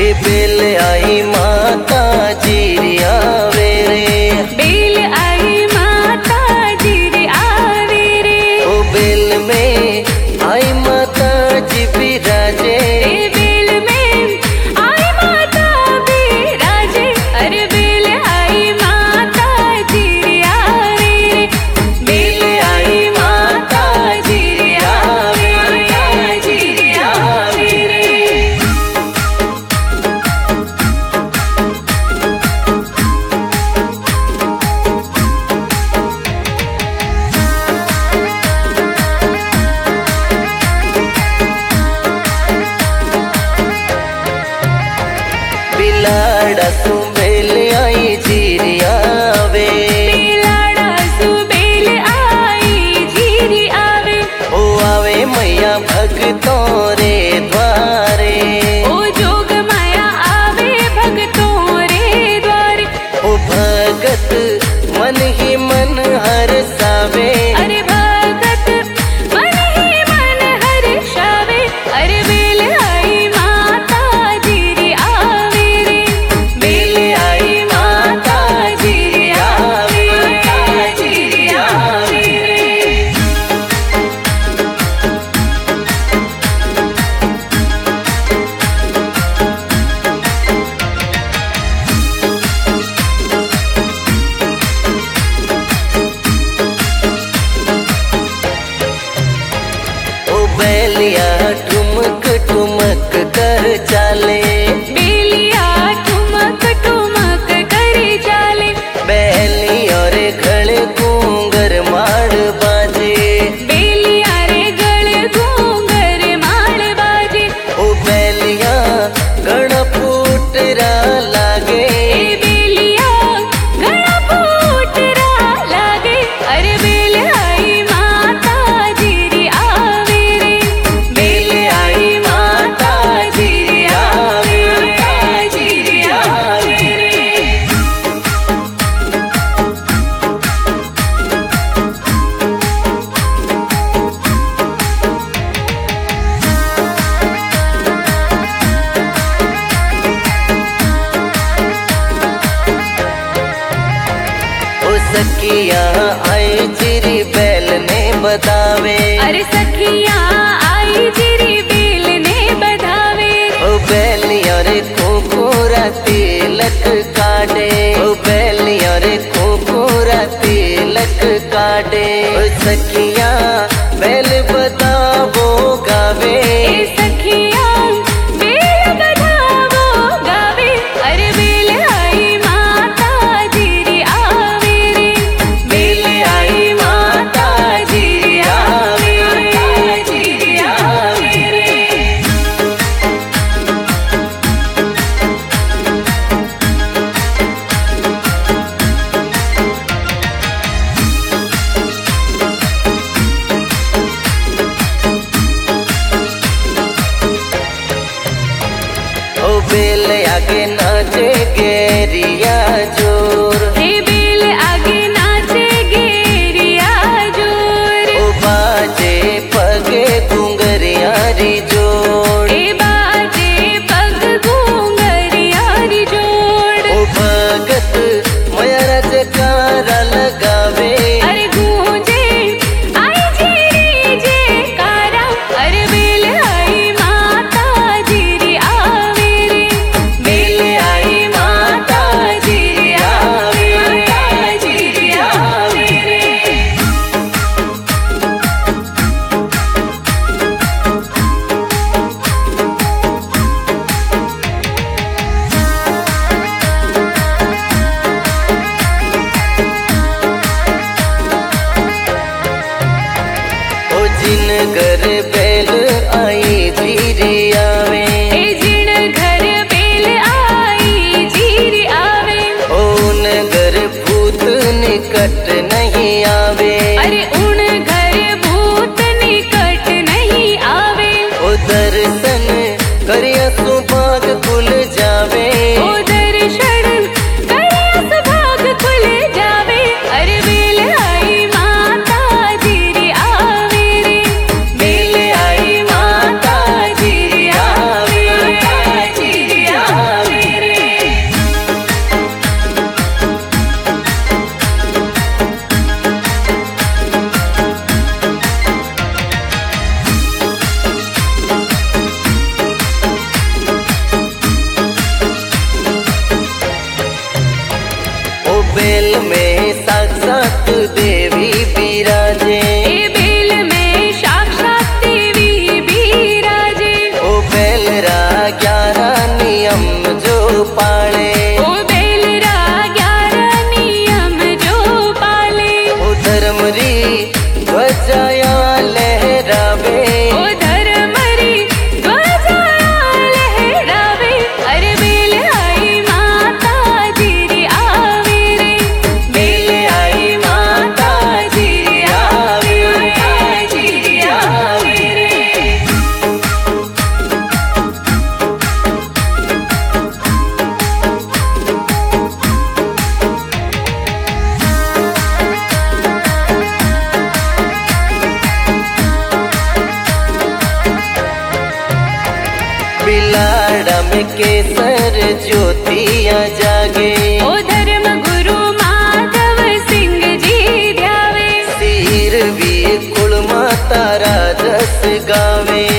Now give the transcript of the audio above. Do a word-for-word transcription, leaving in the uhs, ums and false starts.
ए बेल आई माता जीरी आवे रे, बेल आई माता जीरी आवे रे। ओ बेल में आई माता जी बिराजे, ए बेल में आई माता बिराजे। अरे बेल आई माता जीरी आवे रे, बेल आई माता जीरी आवे रे, जीरी आवे रे। बिलाड़ा सु बेल आई जीरी आवे, बिलाड़ा सु बेल आई जीरी आवे। ओ आवे मैया भक्तों रे द्वारे, ओ जोग माया आवे भक्तों रे द्वारे। ओ भगत मन ही मन हरसावे, अरे भगत मन ही मन हर्षावे। अरे बेल आई माता जीरी आवे रे, बेल आई माता जीरी आवे रे, जीरी आवे रे। ओ बैलिया ठुमक ठुमक कर चाले, बेलिया ठुमक ठुमक करे चाले। बैली और घड़ घूंगर माड़ बाजे, बेलिया रे गल घूंगर माल बाजे। ओ बैलिया गण फूटरा लागे, ए बेलिया गला फूटरा लागे। अरे बेल आई माता जीरी आवे रे, बेल आई माता जीरी आवे रे, जीरी आवे रे। ओ सखिया आई जीरी बैल ने बतावे, अरे सखिया आई जीरी बेल ने बधावे। ओ बैलिया रे खोखोरा तिलक काटे, ओ बैलिया रे खोखोरा तिलक काटे। ओ सखिया बैल बतावो गावे, ए सखिया बेल बधावो गावे। अरे बेल आई माता जीरी आवे रे, बेल आई माता जीरी आवे रे, जीरी आवे रे। ओ बेल आगे नाचे गेरिया जोर, हे बेल आगे नाचे गेरिया जोर। ओ बाजे पगे घुंगरिया री जोड़, ए बाजे पग घूंगरिया री जोड़। ओ भगत मया जयकारा लगावे, अरे गूंजे आई जीरी जयकारा। अरे बेल आई माता जीरी आवे रे, बेल आई माता जीरी आवे रे, जीरी आवे रे। ओ जिन घर बैल आई जीरी आवे, ए जिण घर बेल आई जीरी आवे। ओ उन घर भूत निकट नहीं आवे, अरे उन घर भूत निकट नहीं आवे। ओ दर्शन करिया सुभाग खुल जावे, ओ दर्शन करिया सुभाग खुल जावे। अरे बेल आई माता जीरी आवे रे, बेल आई माता जीरी आवे रे, जीरी आवे। केसर ज्योतिया जागे। ओ धर्म गुरु माधव सिंह जी ध्यावे। सिर भी कुल माता राजस गावे।